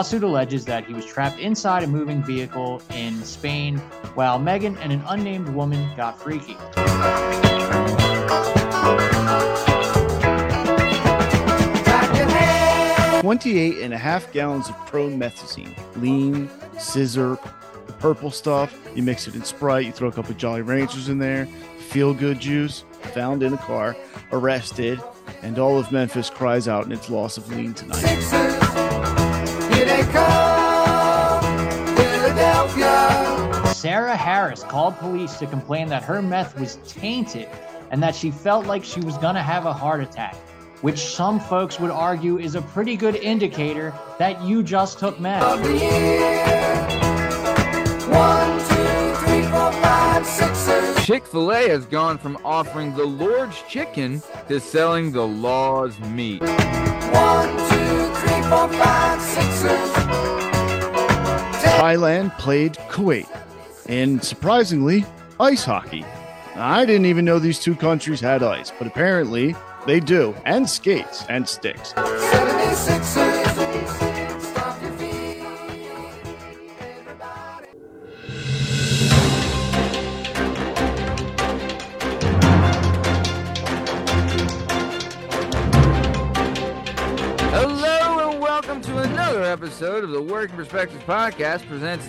lawsuit alleges that he was trapped inside a moving vehicle in Spain while Meghan and an unnamed woman got freaky. 28.5 gallons of promethazine, lean, scissor, the purple stuff. You mix it in Sprite. You throw a couple of Jolly Ranchers in there. Feel-good juice, found in a car, arrested, and all of Memphis cries out in its loss of lean tonight. Sixers, here they come, Philadelphia. Sarah Harris called police to complain that her meth was tainted and that she felt like she was going to have a heart attack, which some folks would argue is a pretty good indicator that you just took meth. Of the year. 1, 2, 3, 4, 5, Sixers. Chick-fil-A has gone from offering the Lord's chicken to selling the law's meat. 1, 2, 3, 4, 5, Sixers. Thailand played Kuwait, and surprisingly, ice hockey. I didn't even know these two countries had ice, but apparently they do, and skates and sticks. 76ers. Stop your feet, everybody. Hello and welcome to another episode of the Working Perspectives Podcast presents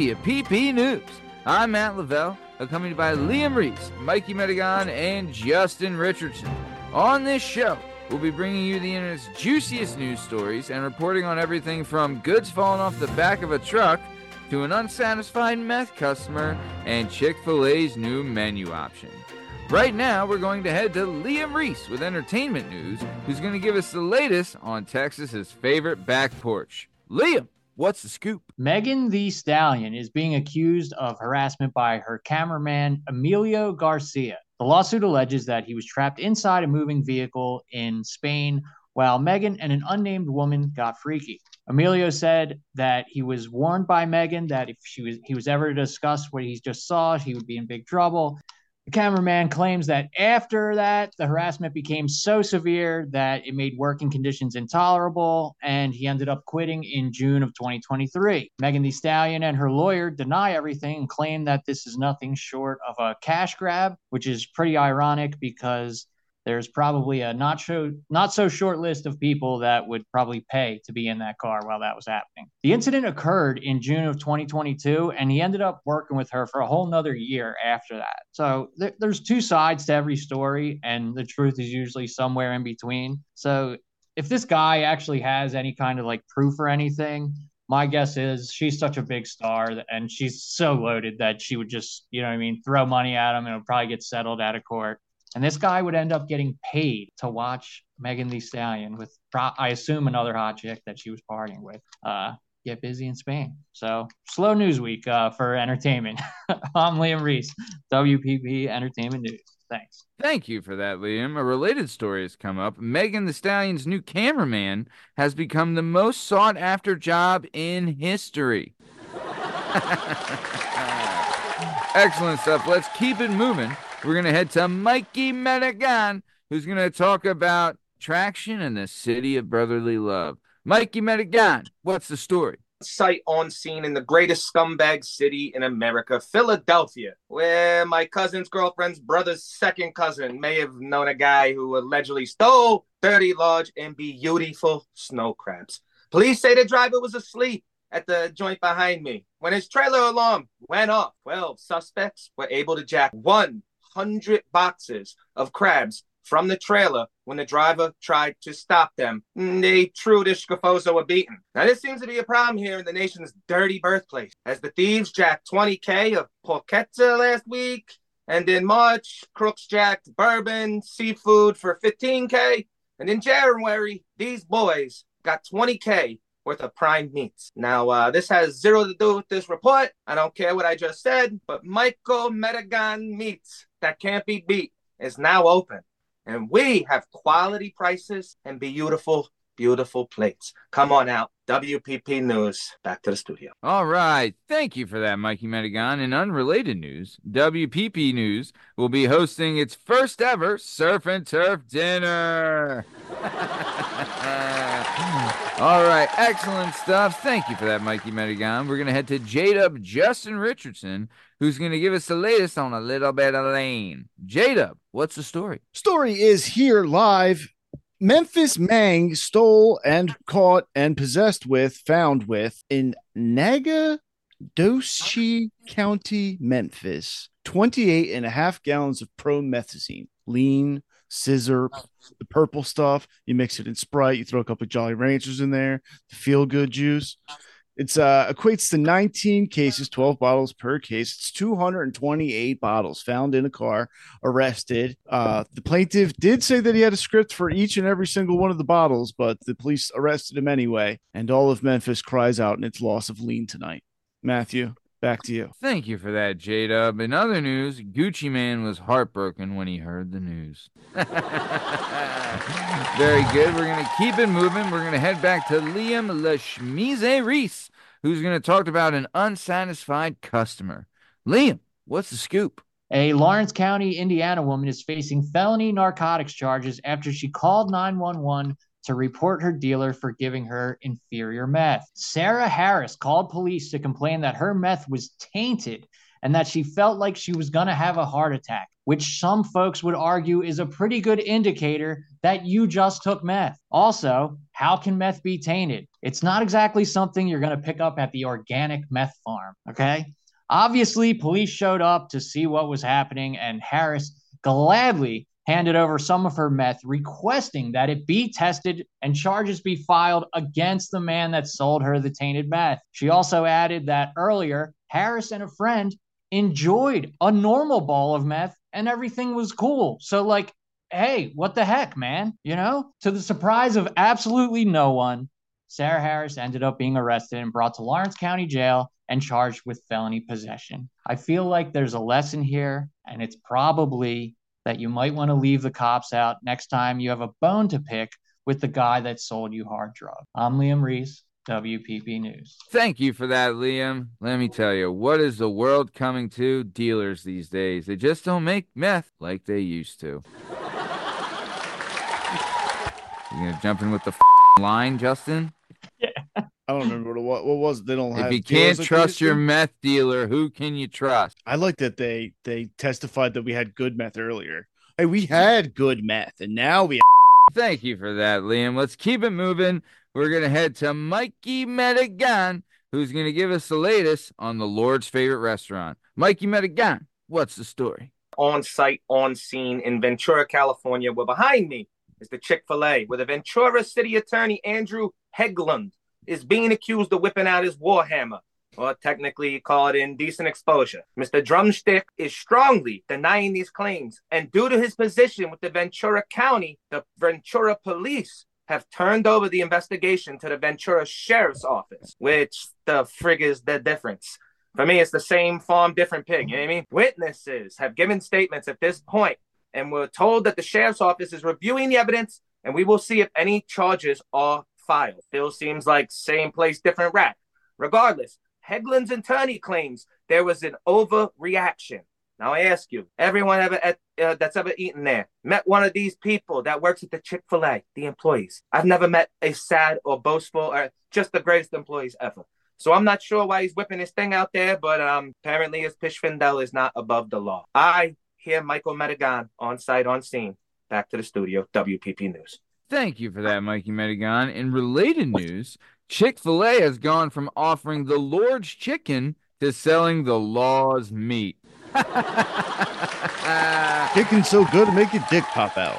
WPP News. I'm Matt Lavelle, accompanied by Liam Reese, Mikey Medigan, and Justin Richardson. On this show, we'll be bringing you the internet's juiciest news stories and reporting on everything from goods falling off the back of a truck to an unsatisfied meth customer and Chick-fil-A's new menu option. Right now, we're going to head to Liam Reese with entertainment news, who's going to give us the latest on Texas's favorite back porch. Liam, what's the scoop? Megan Thee Stallion is being accused of harassment by her cameraman, Emilio Garcia. The lawsuit alleges that he was trapped inside a moving vehicle in Spain while Megan and an unnamed woman got freaky. Emilio said that he was warned by Megan that if he was ever to discuss what he just saw, he would be in big trouble. The cameraman claims that after that, the harassment became so severe that it made working conditions intolerable, and he ended up quitting in June of 2023. Megan Thee Stallion and her lawyer deny everything and claim that this is nothing short of a cash grab, which is pretty ironic because there's probably a not so short list of people that would probably pay to be in that car while that was happening. The incident occurred in June of 2022, and he ended up working with her for a whole nother year after that. So there's two sides to every story, and the truth is usually somewhere in between. So if this guy actually has any kind of like proof or anything, my guess is she's such a big star and she's so loaded that she would just, throw money at him and it would probably get settled out of court. And this guy would end up getting paid to watch Megan Thee Stallion with, I assume, another hot chick that she was partying with, get busy in Spain. So, slow news week for entertainment. I'm Liam Reese, WPP Entertainment News. Thanks. Thank you for that, Liam. A related story has come up. Megan Thee Stallion's new cameraman has become the most sought-after job in history. Excellent stuff. Let's keep it moving. We're going to head to Mikey Medigan, who's going to talk about traction in the city of brotherly love. Mikey Medigan, what's the story? Sight on scene in the greatest scumbag city in America, Philadelphia, where my cousin's girlfriend's brother's second cousin may have known a guy who allegedly stole 30 large and beautiful snow crabs. Police say the driver was asleep at the joint behind me when his trailer alarm went off. 12 suspects were able to jack 100 boxes of crabs from the trailer when the driver tried to stop them. They threw the scafozo a beating. Now, this seems to be a problem here in the nation's dirty birthplace, as the thieves jacked 20K of porchetta last week, and in March, crooks jacked bourbon, seafood for 15K, and in January, these boys got 20K worth of prime meats. Now, this has zero to do with this report. I don't care what I just said, but Michael Medigan Meats that can't be beat is now open. And we have quality prices and beautiful beautiful plates. Come on out. WPP News. Back to the studio. All right. Thank you for that, Mikey Medigan. In unrelated news, WPP News will be hosting its first ever Surf and Turf dinner. All right. Excellent stuff. Thank you for that, Mikey Medigan. We're going to head to J-Dub Justin Richardson, who's going to give us the latest on a little bit of Lane. J-Dub, what's the story? Story is here live. Memphis Mang stole and caught and found with in Nacogdoches County, Memphis, 28 and a half gallons of promethazine, lean, scissor, the purple stuff. You mix it in Sprite. You throw a couple of Jolly Ranchers in there, the feel-good juice. It's equates to 19 cases, 12 bottles per case. It's 228 bottles found in a car, arrested. The plaintiff did say that he had a script for each and every single one of the bottles, but the police arrested him anyway. And all of Memphis cries out in its loss of lean tonight. Matthew, back to you. Thank you for that, J-Dub. In other news, Gucci Man was heartbroken when he heard the news. Very good. We're going to keep it moving. We're going to head back to Liam LaShmize Reese, who's going to talk about an unsatisfied customer. Liam, what's the scoop? A Lawrence County, Indiana woman is facing felony narcotics charges after she called 911 to report her dealer for giving her inferior meth. Sarah Harris called police to complain that her meth was tainted and that she felt like she was going to have a heart attack, which some folks would argue is a pretty good indicator that you just took meth. Also, how can meth be tainted? It's not exactly something you're going to pick up at the organic meth farm, okay? Obviously, police showed up to see what was happening, and Harris gladly handed over some of her meth, requesting that it be tested and charges be filed against the man that sold her the tainted meth. She also added that earlier, Harris and a friend enjoyed a normal ball of meth and everything was cool. So, like, hey, what the heck, man? You know? To the surprise of absolutely no one, Sarah Harris ended up being arrested and brought to Lawrence County Jail and charged with felony possession. I feel like there's a lesson here, and it's probably that you might want to leave the cops out next time you have a bone to pick with the guy that sold you hard drugs. I'm Liam Reese, WPP News. Thank you for that, Liam. Let me tell you, what is the world coming to? Dealers these days. They just don't make meth like they used to. You gonna jump in with the line, Justin? Yeah. I don't remember what was it? They don't have. If you can't trust your meth dealer, who can you trust? I like that they testified that we had good meth earlier. Hey, we had good meth, and now we. Thank you for that, Liam. Let's keep it moving. We're gonna head to Mikey Medigan, who's gonna give us the latest on the Lord's favorite restaurant. Mikey Medigan, what's the story? On site, on scene in Ventura, California, where behind me is the Chick-fil-A, where the Ventura City Attorney Andrew Hegland is being accused of whipping out his warhammer, or technically you call it indecent exposure. Mr. Drumstick is strongly denying these claims, and due to his position with the Ventura County, the Ventura Police have turned over the investigation to the Ventura Sheriff's Office, which the frig is the difference. For me, it's the same farm, different pig, you know what I mean? Witnesses have given statements at this point, and we're told that the Sheriff's Office is reviewing the evidence, and we will see if any charges are filed. Still seems like same place, different rat. Regardless, Hegland's attorney claims there was an overreaction. Now I ask you, everyone that's ever eaten there, met one of these people that works at the Chick-fil-A, the employees. I've never met a sad or boastful or just the greatest employees ever. So I'm not sure why he's whipping his thing out there, but apparently his Pishfindel is not above the law. I hear Michael Medigan on site, on scene. Back to the studio, WPP News. Thank you for that, Mikey Medigan. In related news, Chick-fil-A has gone from offering the Lord's chicken to selling the law's meat. Chicken's so good to make your dick pop out.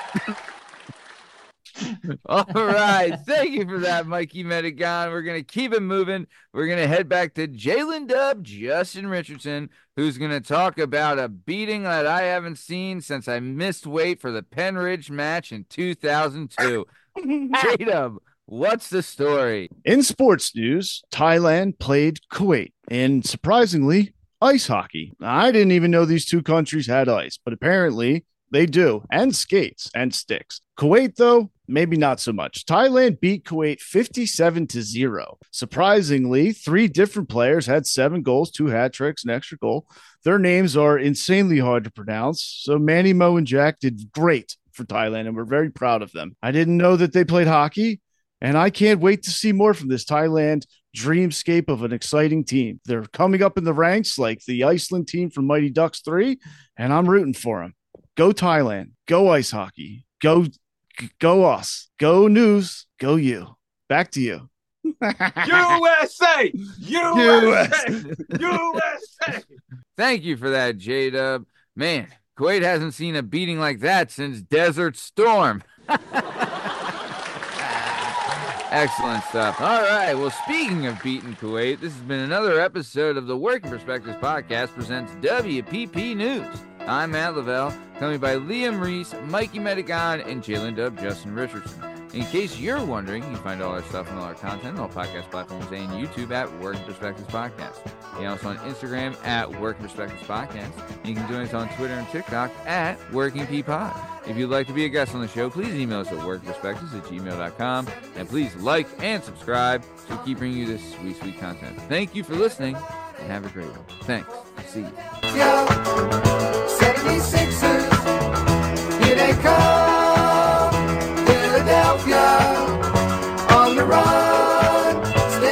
All right. Thank you for that, Mikey Medigan. We're going to keep it moving. We're going to head back to Jalen Dub, Justin Richardson, who's going to talk about a beating that I haven't seen since I missed weight for the Penn Ridge match in 2002. J-Dub, what's the story? In sports news, Thailand played Kuwait in, surprisingly, ice hockey. I didn't even know these two countries had ice, but apparently they do, and skates and sticks. Kuwait, though, Maybe not so much. Thailand beat Kuwait 57-0. Surprisingly, 3 different players had 7 goals, 2 hat tricks, an extra goal. Their names are insanely hard to pronounce. So Manny, Mo, and Jack did great for Thailand, and we're very proud of them. I didn't know that they played hockey, and I can't wait to see more from this Thailand dreamscape of an exciting team. They're coming up in the ranks like the Iceland team from Mighty Ducks 3, and I'm rooting for them. Go Thailand. Go ice hockey. Go us. Go News. Go you. Back to you. USA! USA! USA! Thank you for that, J-Dub. Man, Kuwait hasn't seen a beating like that since Desert Storm. Excellent stuff. All right. Well, speaking of beating Kuwait, this has been another episode of the Working Perspectives Podcast presents WPP News. I'm Matt Lavelle, coming by Liam Reese, Mikey Medigan, and Jalen Dub, Justin Richardson. In case you're wondering, you can find all our stuff and all our content on all podcast platforms and YouTube at Working Perspectives Podcast. You can also on Instagram at Working Perspectives Podcast. You can join us on Twitter and TikTok at WorkingPPod. If you'd like to be a guest on the show, please email us at workingperspectives@gmail.com. And please like and subscribe so we keep bringing you this sweet, sweet content. Thank you for listening and have a great one. Thanks. See you. Yo, 77.